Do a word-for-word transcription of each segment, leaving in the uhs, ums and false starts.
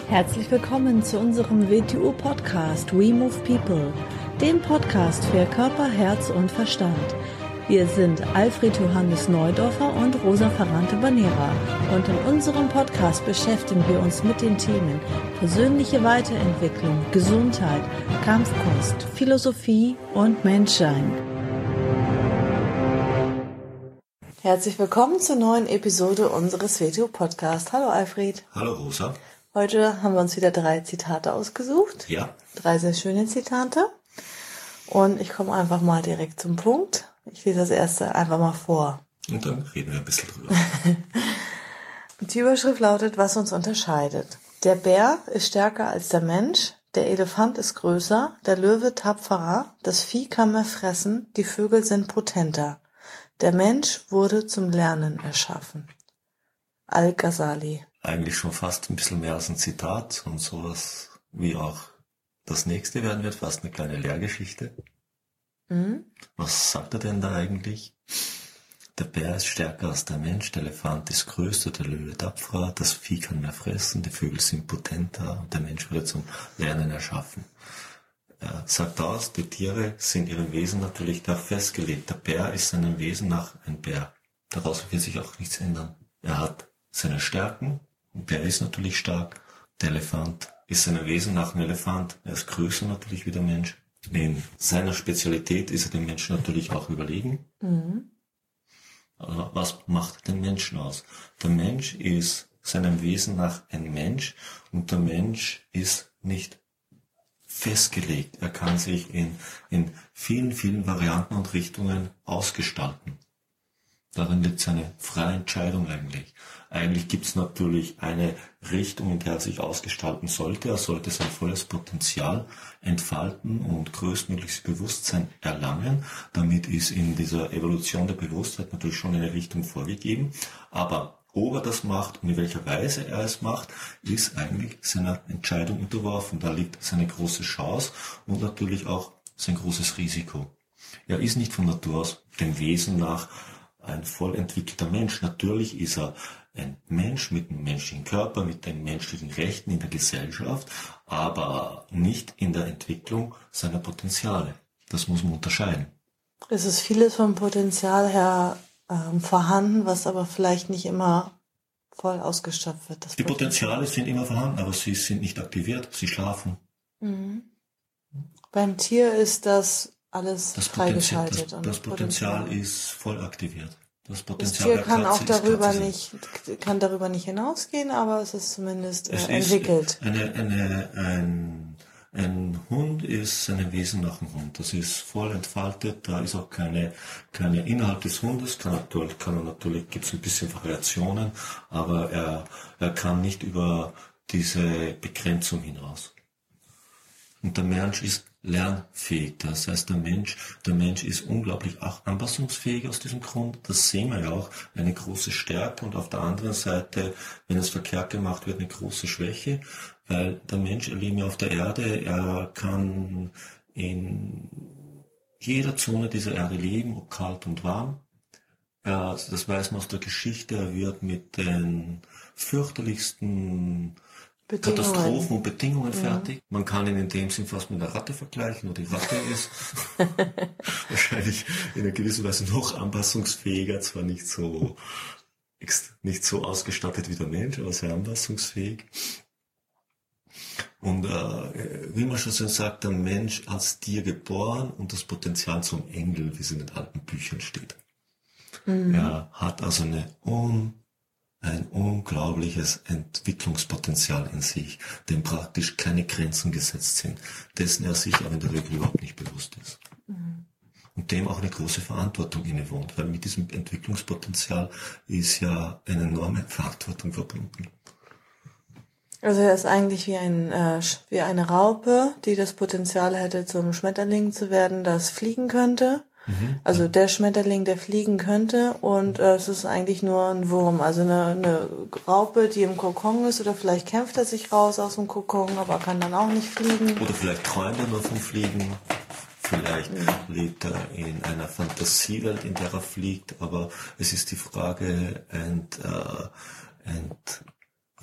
Herzlich willkommen zu unserem W T U-Podcast We Move People, dem Podcast für Körper, Herz und Verstand. Wir sind Alfred Johannes Neudorfer und Rosa Ferrante Banera und in unserem Podcast beschäftigen wir uns mit den Themen persönliche Weiterentwicklung, Gesundheit, Kampfkunst, Philosophie und Menschsein. Herzlich willkommen zur neuen Episode unseres W T U-Podcasts. Hallo Alfred. Hallo Rosa. Heute haben wir uns wieder drei Zitate ausgesucht. Ja. Drei sehr schöne Zitate. Und ich komme einfach mal direkt zum Punkt. Ich lese das erste einfach mal vor. Und dann reden wir ein bisschen drüber. Die Überschrift lautet, was uns unterscheidet. Der Bär ist stärker als der Mensch, der Elefant ist größer, der Löwe tapferer, das Vieh kann mehr fressen, die Vögel sind potenter. Der Mensch wurde zum Lernen erschaffen. Al-Ghazali. Eigentlich schon fast ein bisschen mehr als ein Zitat und sowas wie auch das nächste werden wird, fast eine kleine Lehrgeschichte. Mhm. Was sagt er denn da eigentlich? Der Bär ist stärker als der Mensch, der Elefant ist größer, der Löwe tapferer, das Vieh kann mehr fressen, die Vögel sind potenter und der Mensch wurde zum Lernen erschaffen. Er sagt aus, die Tiere sind ihrem Wesen natürlich da festgelegt. Der Bär ist seinem Wesen nach ein Bär. Daraus wird sich auch nichts ändern. Er hat seine Stärken, der ist natürlich stark. Der Elefant ist seinem Wesen nach ein Elefant. Er ist größer natürlich wie der Mensch. In seiner Spezialität ist er dem Menschen natürlich auch überlegen. Mhm. Aber was macht den Menschen aus? Der Mensch ist seinem Wesen nach ein Mensch und der Mensch ist nicht festgelegt. Er kann sich in, in vielen, vielen Varianten und Richtungen ausgestalten. Darin liegt seine freie Entscheidung eigentlich. Eigentlich gibt es natürlich eine Richtung, in der er sich ausgestalten sollte. Er sollte sein volles Potenzial entfalten und größtmögliches Bewusstsein erlangen. Damit ist in dieser Evolution der Bewusstheit natürlich schon eine Richtung vorgegeben. Aber ob er das macht und in welcher Weise er es macht, ist eigentlich seiner Entscheidung unterworfen. Da liegt seine große Chance und natürlich auch sein großes Risiko. Er ist nicht von Natur aus dem Wesen nach ein voll entwickelter Mensch. Natürlich ist er ein Mensch mit einem menschlichen Körper, mit den menschlichen Rechten in der Gesellschaft, aber nicht in der Entwicklung seiner Potenziale. Das muss man unterscheiden. Es ist vieles vom Potenzial her ähm, vorhanden, was aber vielleicht nicht immer voll ausgeschöpft wird. Das Die Potenziale sind immer vorhanden, aber sie sind nicht aktiviert, sie schlafen. Mhm. Beim Tier ist das alles Das freigeschaltet. Potenzial, das, das Potenzial, Potenzial ist voll aktiviert. Das, Potenzial das Tier kann auch darüber Katze nicht, kann darüber nicht hinausgehen, aber es ist zumindest äh, es entwickelt. Ist eine, eine, ein, ein Hund ist seinem Wesen nach dem Hund. Das ist voll entfaltet. Da ist auch keine, keine Inhalt des Hundes. Kann natürlich, kann natürlich, gibt es ein bisschen Variationen, aber er, er kann nicht über diese Begrenzung hinaus. Und der Mensch ist lernfähig. Das heißt, der Mensch, der Mensch ist unglaublich anpassungsfähig aus diesem Grund. Das sehen wir ja auch, eine große Stärke und auf der anderen Seite, wenn es verkehrt gemacht wird, eine große Schwäche, weil der Mensch, er lebt ja auf der Erde, er kann in jeder Zone dieser Erde leben, ob kalt und warm. Er, das weiß man aus der Geschichte, er wird mit den fürchterlichsten Bedingungen. Katastrophen und Bedingungen ja. fertig. Man kann ihn in dem Sinn fast mit einer Ratte vergleichen, nur die Ratte ist wahrscheinlich in einer gewissen Weise noch anpassungsfähiger, zwar nicht so nicht so ausgestattet wie der Mensch, aber sehr anpassungsfähig. Und äh, wie man schon so sagt, der Mensch als Tier geboren und das Potenzial zum Engel, wie es in den alten Büchern steht. Mhm. Er hat also eine un ein unglaubliches Entwicklungspotenzial in sich, dem praktisch keine Grenzen gesetzt sind, dessen er sich aber in der Regel überhaupt nicht bewusst ist. Mhm. Und dem auch eine große Verantwortung innewohnt, weil mit diesem Entwicklungspotenzial ist ja eine enorme Verantwortung verbunden. Also er ist eigentlich wie, ein, äh, wie eine Raupe, die das Potenzial hätte, zum Schmetterling zu werden, das fliegen könnte. Mhm. Also der Schmetterling, der fliegen könnte und äh, es ist eigentlich nur ein Wurm, also eine, eine Raupe, die im Kokon ist oder vielleicht kämpft er sich raus aus dem Kokon, aber kann dann auch nicht fliegen. Oder vielleicht träumt er nur vom Fliegen, vielleicht mhm. lebt er in einer Fantasiewelt, in der er fliegt, aber es ist die Frage, ent, äh, ent,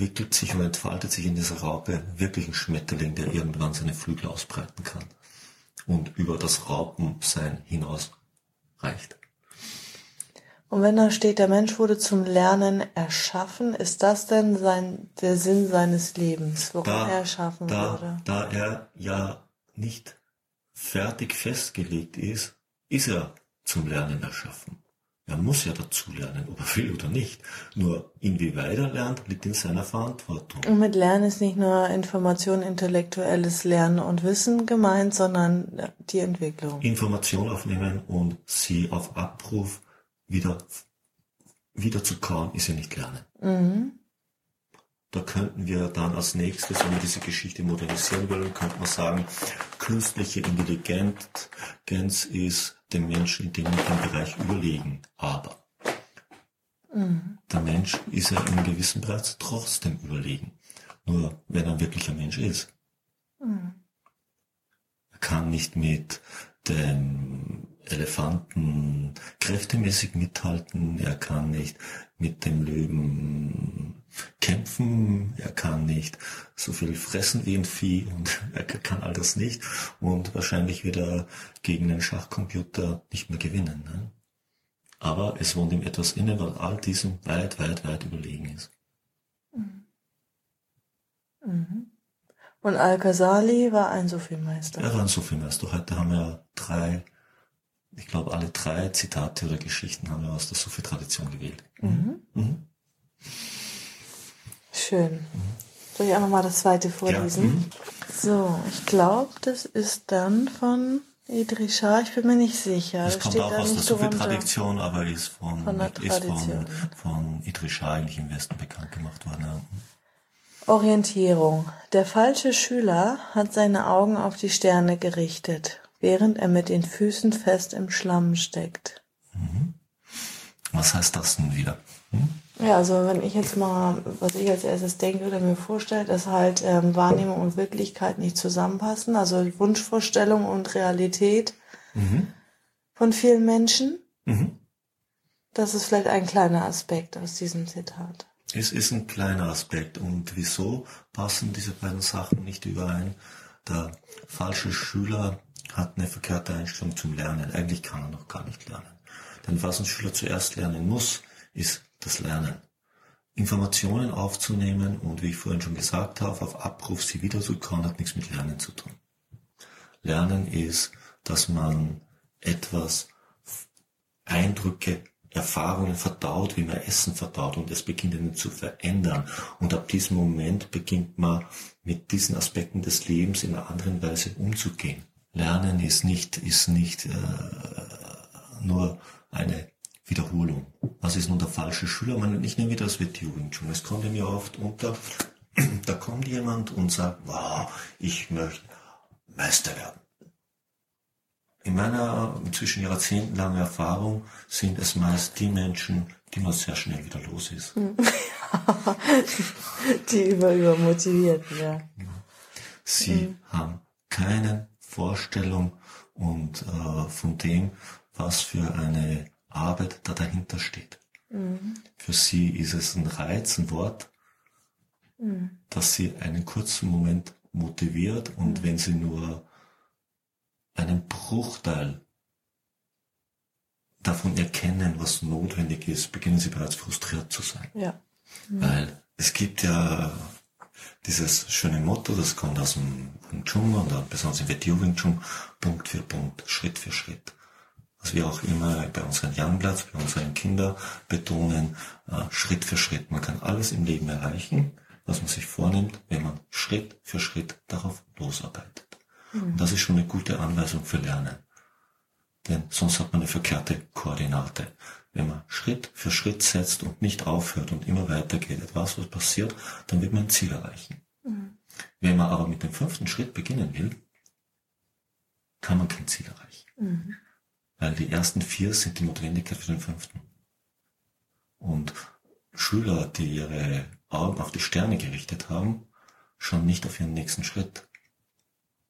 wickelt sich und entfaltet sich in dieser Raupe wirklich ein Schmetterling, der irgendwann seine Flügel ausbreiten kann und über das Raupensein hinaus reicht. Und wenn da steht, der Mensch wurde zum Lernen erschaffen, ist das denn sein, der Sinn seines Lebens, warum da, er erschaffen da, wurde? Da er ja nicht fertig festgelegt ist, ist er zum Lernen erschaffen. Er muss ja dazu lernen, ob er will oder nicht. Nur inwieweit er lernt, liegt in seiner Verantwortung. Und mit Lernen ist nicht nur Information, intellektuelles Lernen und Wissen gemeint, sondern die Entwicklung. Information aufnehmen und sie auf Abruf wieder, wieder zu kauen, ist ja nicht Lernen. Mhm. Da könnten wir dann als nächstes, wenn wir diese Geschichte modernisieren wollen, könnte man sagen, künstliche Intelligenz ist dem Menschen in dem Bereich überlegen. Aber mhm. der Mensch ist ja in gewissen Bereich trotzdem überlegen. Nur wenn er wirklich ein Mensch ist. Mhm. Er kann nicht mit dem Elefanten kräftemäßig mithalten, er kann nicht mit dem Löwen kämpfen, er kann nicht so viel fressen wie ein Vieh und er kann all das nicht und wahrscheinlich wird er gegen einen Schachcomputer nicht mehr gewinnen. Ne? Aber es wohnt ihm etwas inne, weil all diesem weit, weit, weit überlegen ist. Mhm. Und Al-Ghazali war ein Sufi-Meister. Er war ein Sufi-Meister. Heute haben wir drei Ich glaube, alle drei Zitate oder Geschichten haben wir aus der Sufi-Tradition gewählt. Mhm. Mhm. Schön. Mhm. Soll ich einfach mal das zweite vorlesen? Ja. Mhm. So, ich glaube, das ist dann von Idries Shah. Ich bin mir nicht sicher. Das, das kommt auch aus der Sufi-Tradition, aber ist von, von, ist von, von Idries Shah eigentlich im Westen bekannt gemacht worden. Ja. Orientierung. Der falsche Schüler hat seine Augen auf die Sterne gerichtet, während er mit den Füßen fest im Schlamm steckt. Mhm. Was heißt das denn wieder? Hm? Ja, also wenn ich jetzt mal, was ich als erstes denke oder mir vorstelle, dass halt ähm, Wahrnehmung und Wirklichkeit nicht zusammenpassen, also Wunschvorstellung und Realität mhm. von vielen Menschen. Mhm. Das ist vielleicht ein kleiner Aspekt aus diesem Zitat. Es ist ein kleiner Aspekt. Und wieso passen diese beiden Sachen nicht überein? Der falsche Schüler hat eine verkehrte Einstellung zum Lernen. Eigentlich kann er noch gar nicht lernen. Denn was ein Schüler zuerst lernen muss, ist das Lernen. Informationen aufzunehmen und, wie ich vorhin schon gesagt habe, auf Abruf sie wiederzukauen, hat nichts mit Lernen zu tun. Lernen ist, dass man etwas, Eindrücke, Erfahrungen verdaut, wie man Essen verdaut, und es beginnt einen zu verändern. Und ab diesem Moment beginnt man mit diesen Aspekten des Lebens in einer anderen Weise umzugehen. Lernen ist nicht, ist nicht äh, nur eine Wiederholung. Was ist nun der falsche Schüler? Man, ich nehme wieder das W T O Wing Chun. Es kommt mir oft unter, da kommt jemand und sagt, wow, ich möchte Meister werden. In meiner inzwischen jahrzehntelangen Erfahrung sind es meist die Menschen, die man sehr schnell wieder los ist. Die über übermotiviert, ja. Sie mhm. haben keine Vorstellung und äh, von dem, was für eine Arbeit da dahinter steht. Mhm. Für sie ist es ein Reiz, ein Wort, mhm. das sie einen kurzen Moment motiviert, und mhm. wenn sie nur einen Bruchteil davon erkennen, was notwendig ist, beginnen sie bereits frustriert zu sein. Ja. Mhm. Weil es gibt ja dieses schöne Motto, das kommt aus dem Wing Chun und besonders im W T O Wing Chun, Punkt für Punkt, Schritt für Schritt. Was wir auch immer bei unseren Youngbloods, bei unseren Kindern betonen, äh, Schritt für Schritt. Man kann alles im Leben erreichen, was man sich vornimmt, wenn man Schritt für Schritt darauf losarbeitet. Und das ist schon eine gute Anweisung für Lernen. Denn sonst hat man eine verkehrte Koordinate. Wenn man Schritt für Schritt setzt und nicht aufhört und immer weitergeht, etwas was passiert, dann wird man ein Ziel erreichen. Mhm. Wenn man aber mit dem fünften Schritt beginnen will, kann man kein Ziel erreichen. Mhm. Weil die ersten vier sind die Notwendigkeit für den fünften. Und Schüler, die ihre Augen auf die Sterne gerichtet haben, schauen nicht auf ihren nächsten Schritt.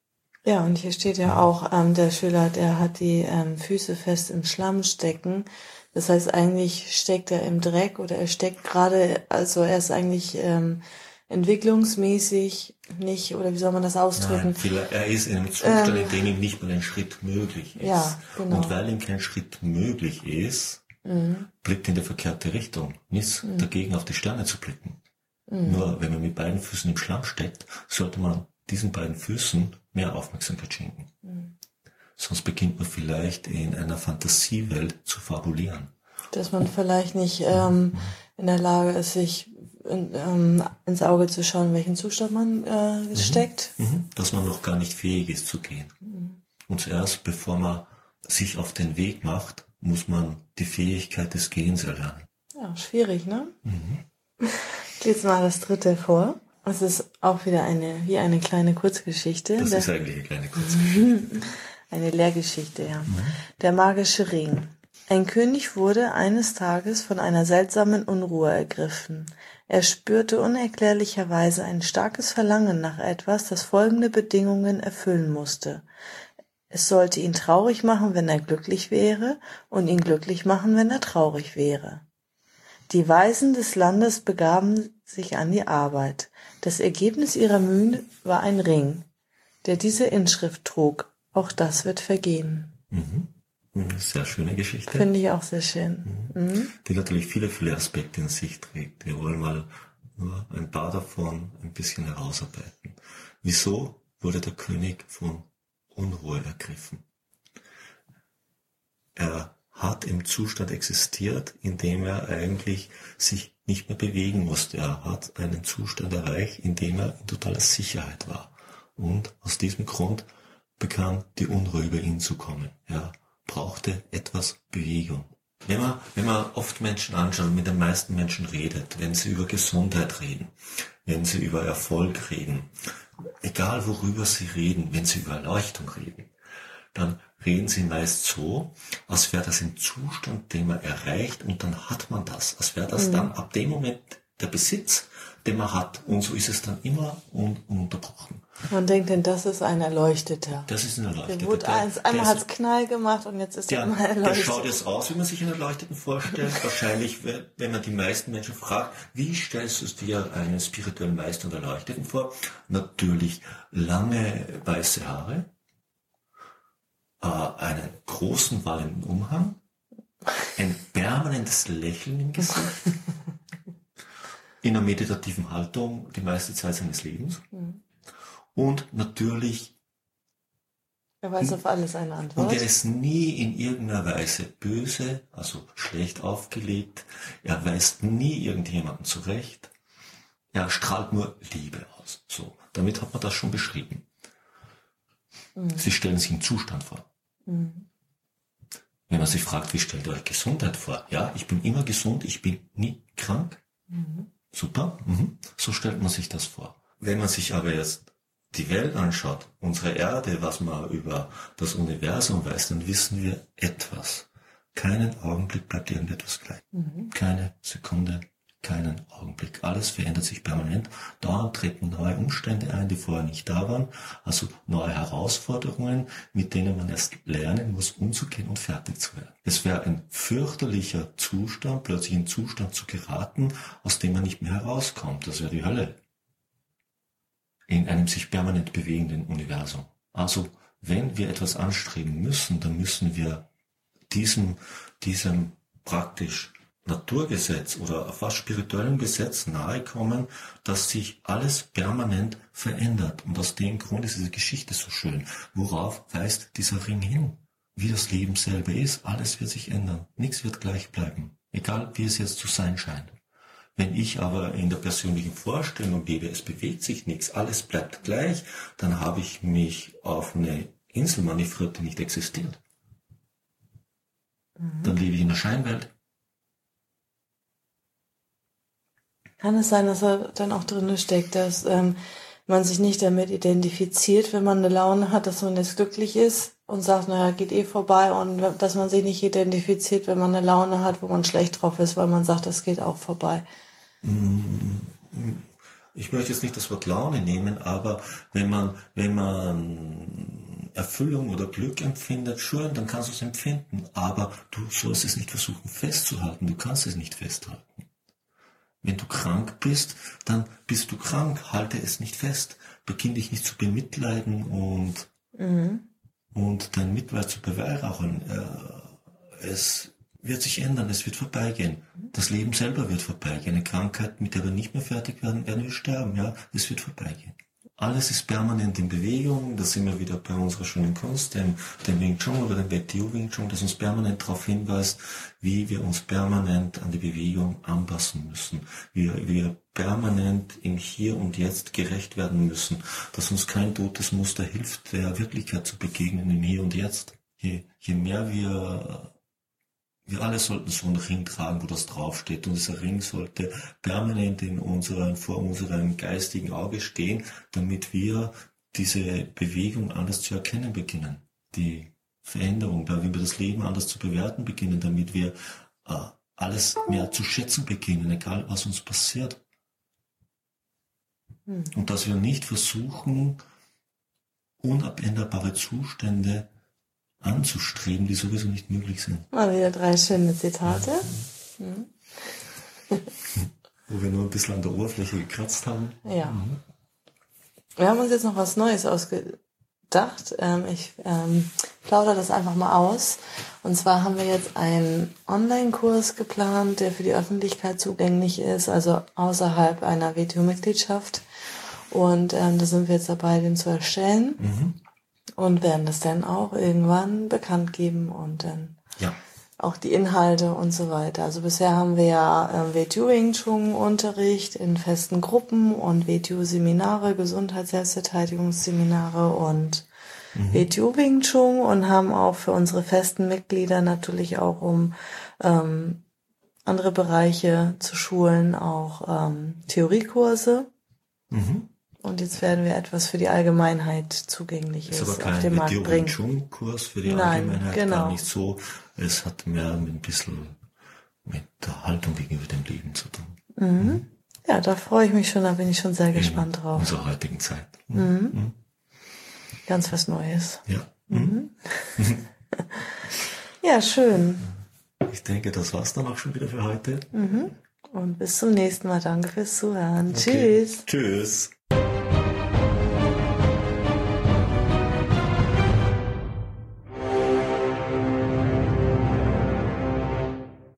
Ja, und hier steht ja auch, ähm, der Schüler, der hat die ähm, Füße fest im Schlamm stecken. Das heißt, eigentlich steckt er im Dreck oder er steckt gerade, also er ist eigentlich ähm, entwicklungsmäßig nicht, oder wie soll man das ausdrücken? Nein, er ist in einem Zustand, Ähm, in dem ihm nicht mal ein Schritt möglich ist. Ja, genau. Und weil ihm kein Schritt möglich ist, Mhm. blickt in die verkehrte Richtung. Nichts Mhm. dagegen, auf die Sterne zu blicken. Mhm. Nur wenn man mit beiden Füßen im Schlamm steckt, sollte man diesen beiden Füßen mehr Aufmerksamkeit schenken. Mhm. Sonst beginnt man vielleicht in einer Fantasiewelt zu fabulieren. Dass man vielleicht nicht ähm, in der Lage ist, sich in, ähm, ins Auge zu schauen, in welchen Zustand man äh, Mhm. steckt. Mhm. Dass man noch gar nicht fähig ist zu gehen. Mhm. Und zuerst, bevor man sich auf den Weg macht, muss man die Fähigkeit des Gehens erlernen. Ja, schwierig, ne? Mhm. Ich lese mal das dritte vor. Es ist auch wieder eine, wie eine kleine Kurzgeschichte. Das Der, ist eigentlich eine kleine Kurzgeschichte. eine Lehrgeschichte, ja. Mhm. Der magische Ring. Ein König wurde eines Tages von einer seltsamen Unruhe ergriffen. Er spürte unerklärlicherweise ein starkes Verlangen nach etwas, das folgende Bedingungen erfüllen musste. Es sollte ihn traurig machen, wenn er glücklich wäre, und ihn glücklich machen, wenn er traurig wäre. Die Weisen des Landes begaben sich an die Arbeit. Das Ergebnis ihrer Mühen war ein Ring, der diese Inschrift trug: Auch das wird vergehen. Mhm. Sehr schöne Geschichte. Finde ich auch sehr schön. Mhm. Mhm. Die natürlich viele, viele Aspekte in sich trägt. Wir wollen mal nur ein paar davon ein bisschen herausarbeiten. Wieso wurde der König von Unruhe ergriffen? Er hat im Zustand existiert, in dem er eigentlich sich nicht mehr bewegen musste. Er hat einen Zustand erreicht, in dem er in totaler Sicherheit war. Und aus diesem Grund begann die Unruhe über ihn zu kommen. Er brauchte etwas Bewegung. Wenn man, wenn man oft Menschen anschaut, mit den meisten Menschen redet, wenn sie über Gesundheit reden, wenn sie über Erfolg reden, egal worüber sie reden, wenn sie über Erleuchtung reden, dann reden sie meist so, als wäre das ein Zustand, den man erreicht, und dann hat man das. Als wäre das mhm. dann ab dem Moment der Besitz, den man hat. Und so ist es dann immer ununterbrochen. Man denkt denn, das ist ein Erleuchteter. Das ist ein Erleuchteter. Der wurde eins, einmal hat es Knall gemacht und jetzt ist der, er immer erleuchtet. Der schaut jetzt aus, wie man sich einen Erleuchteten vorstellt. Wahrscheinlich, wenn man die meisten Menschen fragt, wie stellst du dir einen spirituellen Meister und Erleuchteten vor? Natürlich lange weiße Haare, einen großen wallenden Umhang, ein permanentes Lächeln im Gesicht, in einer meditativen Haltung die meiste Zeit seines Lebens mhm. und natürlich er weiß auf alles eine Antwort. Und er ist nie in irgendeiner Weise böse, also schlecht aufgelegt, er weist nie irgendjemanden zurecht, er strahlt nur Liebe aus. So, damit hat man das schon beschrieben. Mhm. Sie stellen sich einen Zustand vor. Mhm. Wenn man sich fragt, wie stellt ihr euch Gesundheit vor? Ja, ich bin immer gesund, ich bin nie krank. Mhm. Super, mhm. So stellt man sich das vor. Wenn man sich aber jetzt die Welt anschaut, unsere Erde, was man über das Universum weiß, dann wissen wir etwas. Keinen Augenblick bleibt irgendetwas gleich. Mhm. Keine Sekunde, keinen Augenblick. Alles verändert sich permanent. Dauernd treten neue Umstände ein, die vorher nicht da waren. Also neue Herausforderungen, mit denen man erst lernen muss, umzugehen und fertig zu werden. Es wäre ein fürchterlicher Zustand, plötzlich in einen Zustand zu geraten, aus dem man nicht mehr herauskommt. Das wäre die Hölle. In einem sich permanent bewegenden Universum. Also, wenn wir etwas anstreben müssen, dann müssen wir diesem, diesem praktisch Naturgesetz oder fast spirituellem Gesetz nahe kommen, dass sich alles permanent verändert. Und aus dem Grund ist diese Geschichte so schön. Worauf weist dieser Ring hin? Wie das Leben selber ist, alles wird sich ändern. Nichts wird gleich bleiben. Egal, wie es jetzt zu sein scheint. Wenn ich aber in der persönlichen Vorstellung lebe, es bewegt sich nichts, alles bleibt gleich, dann habe ich mich auf eine Insel manövriert, die nicht existiert. Mhm. Dann lebe ich in der Scheinwelt. Kann es sein, dass er dann auch drin steckt, dass ähm, man sich nicht damit identifiziert, wenn man eine Laune hat, dass man jetzt glücklich ist und sagt, naja, geht eh vorbei, und dass man sich nicht identifiziert, wenn man eine Laune hat, wo man schlecht drauf ist, weil man sagt, das geht auch vorbei. ich möchte jetzt nicht das Wort Laune nehmen, aber wenn man, wenn man Erfüllung oder Glück empfindet, schön, dann kannst du es empfinden, aber du sollst es nicht versuchen festzuhalten, du kannst es nicht festhalten. Wenn du krank bist, dann bist du krank, halte es nicht fest, beginn dich nicht zu bemitleiden und, mhm. und dein Mitleid zu beweihräuchern. Es wird sich ändern, es wird vorbeigehen. Das Leben selber wird vorbeigehen. Eine Krankheit, mit der wir nicht mehr fertig werden, werden wir sterben, ja, es wird vorbeigehen. Alles ist permanent in Bewegung, da sind wir wieder bei unserer schönen Kunst, dem, dem Wing Chun oder dem W T O Wing Chun, das uns permanent darauf hinweist, wie wir uns permanent an die Bewegung anpassen müssen. Wir, wir permanent im Hier und Jetzt gerecht werden müssen, dass uns kein totes Muster hilft, der Wirklichkeit zu begegnen im Hier und Jetzt. Je, je mehr wir Wir alle sollten so einen Ring tragen, wo das draufsteht. Und dieser Ring sollte permanent in unseren, vor unserem geistigen Auge stehen, damit wir diese Bewegung anders zu erkennen beginnen. Die Veränderung, damit wir das Leben anders zu bewerten beginnen, damit wir äh, alles mehr zu schätzen beginnen, egal was uns passiert. Hm. Und dass wir nicht versuchen, unabänderbare Zustände anzustreben, die sowieso nicht möglich sind. Mal wieder drei schöne Zitate. Ja. Mhm. Wo wir nur ein bisschen an der Oberfläche gekratzt haben. Ja. Mhm. Wir haben uns jetzt noch was Neues ausgedacht. Ähm, ich ähm, plaudere das einfach mal aus. Und zwar haben wir jetzt einen Online-Kurs geplant, der für die Öffentlichkeit zugänglich ist, also außerhalb einer W T O-Mitgliedschaft. Und ähm, da sind wir jetzt dabei, den zu erstellen. Mhm. Und werden das dann auch irgendwann bekannt geben und dann ja. auch die Inhalte und so weiter. Also bisher haben wir ja äh, W T O Wing Chun Unterricht in festen Gruppen und W T O Seminare, Gesundheits-Selbstverteidigungsseminare und mhm. W T O Wing Chun und haben auch für unsere festen Mitglieder natürlich auch, um ähm, andere Bereiche zu schulen, auch ähm, Theoriekurse. Mhm. Und jetzt werden wir etwas für die Allgemeinheit Zugängliches auf den Markt bringen. Ist aber kein Kurs für die Nein, Allgemeinheit, genau. Gar nicht so. Es hat mehr ein bisschen mit der Haltung gegenüber dem Leben zu tun. Mhm. Mhm. Ja, da freue ich mich schon, da bin ich schon sehr in gespannt drauf. In unserer heutigen Zeit. Mhm. Mhm. Ganz was Neues. Ja. Mhm. Ja, schön. Ich denke, das war's dann auch schon wieder für heute. Mhm. Und bis zum nächsten Mal. Danke fürs Zuhören. Okay. Tschüss. Tschüss.